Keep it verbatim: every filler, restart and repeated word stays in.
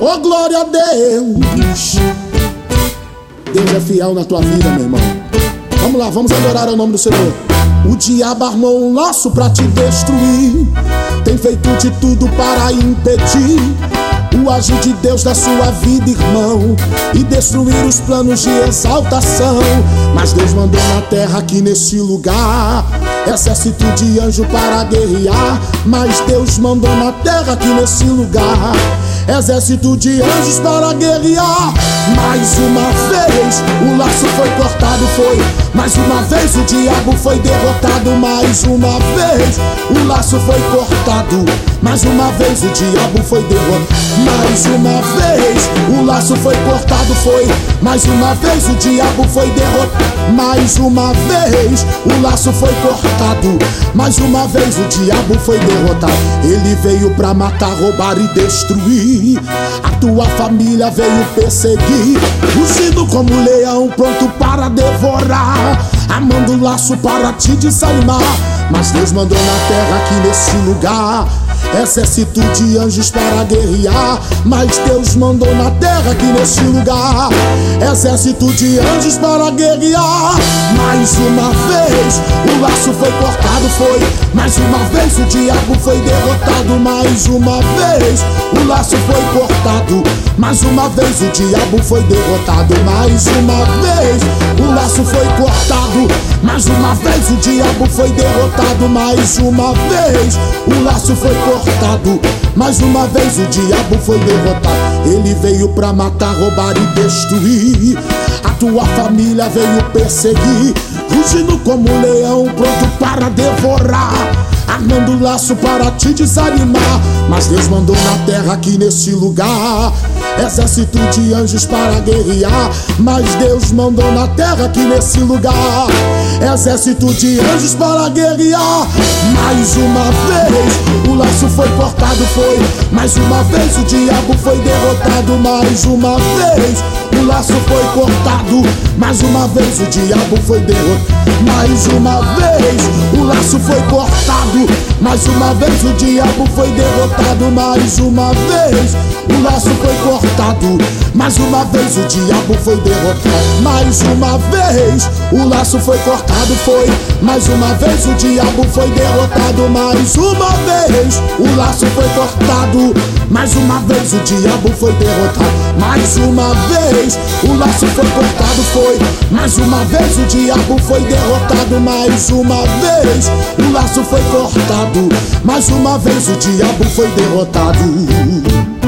Oh, glória a Deus. Deus é fiel na tua vida, meu irmão. Vamos lá, vamos adorar o nome do Senhor. O diabo armou um laço pra te destruir, tem feito de tudo para impedir o agir de Deus na sua vida, irmão, e destruir os planos de exaltação. Mas Deus mandou na terra aqui nesse lugar exército de anjo para guerrear. Mas Deus mandou na terra aqui nesse lugar exército de anjos para guerrear. Mais uma vez o laço foi cortado, foi. Mais uma vez o diabo foi derrotado. Mais uma vez o laço foi cortado. Mais uma vez o diabo foi derrotado. Mais uma vez o laço foi cortado, foi. Mais uma vez o diabo foi derrotado. Mais uma vez o laço foi cortado. Mais uma vez o diabo foi derrotado. Ele veio pra matar, roubar e destruir. A tua família veio perseguir, rugindo como leão, pronto para devorar, armando laço para te desanimar. Mas Deus mandou na terra aqui nesse lugar exército de anjos para guerrear. Mas Deus mandou na terra aqui nesse lugar exército de anjos para guerrear. Mais uma vez o laço foi cortado, foi. Mais uma vez o diabo foi derrotado. Mais uma vez o laço foi cortado. Mais uma vez o diabo foi derrotado. Mais uma vez o laço foi cortado. Mais uma vez o diabo foi derrotado. Mais uma vez o laço foi cortado. Mais uma vez o diabo foi derrotado. Ele veio pra matar, roubar e destruir. A tua família veio perseguir, rugindo como um leão, pronto para devorar, armando laço para te desanimar. Mas Deus mandou na terra aqui nesse lugar exército de anjos para guerrear. Mas Deus mandou na terra aqui nesse lugar exército de anjos para guerrear. Mais uma vez o laço foi cortado, foi. Mais uma vez o diabo foi derrotado. Mais uma vez o laço foi cortado. Mais uma vez o diabo foi derrotado. Mais uma vez o laço foi cortado. Mais uma vez o diabo foi derrotado. Mais uma vez o laço foi cortado. Mais uma vez o diabo foi derrotado. Mais uma vez o laço foi cortado, foi. Mais uma vez o diabo foi derrotado. Mais uma vez o laço foi cortado. Mais uma vez o diabo foi derrotado. Mais uma vez o laço foi cortado, foi. Mais uma vez o diabo foi derrotado. Mais uma vez o laço foi cortado. Mais uma vez o diabo foi derrotado.